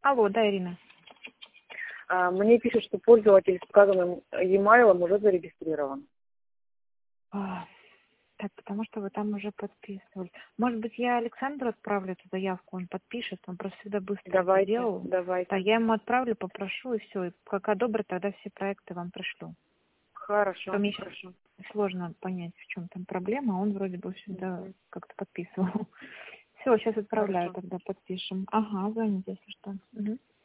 Алло, да, Ирина. Мне пишут, что пользователь с указанным e-mail уже зарегистрирован. Так, потому что вы там уже подписывали. Может быть, я Александру отправлю эту заявку, он подпишет, он просто всегда быстро это делал. Давайте. Да, я ему отправлю, попрошу, и все. И как одобрят, тогда все проекты вам пришлю. Хорошо. Мне сейчас сложно понять, в чем там проблема, он вроде бы всегда как-то подписывал. Все, сейчас отправляю, Хорошо. тогда подпишем. Ага, звоните, если что. Угу.